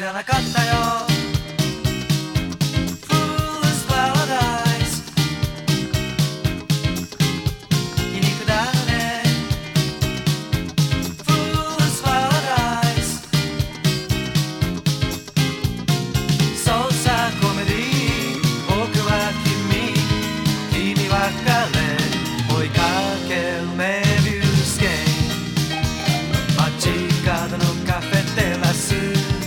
らなかったよ。Fool's Paradise 皮肉だね。 Fool's Paradise そうさコメディ僕は君は彼追いかけるメビウスゲーム街角のカフェテラス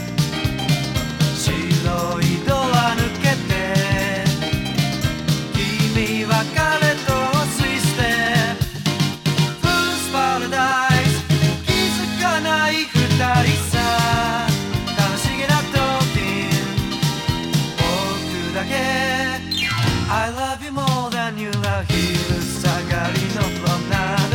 白いドア抜けて君は彼とスイスで Fool's Paradise 気づかない二人さ楽しげな時僕だけ I love you more than you love 昼下がりのプロムナード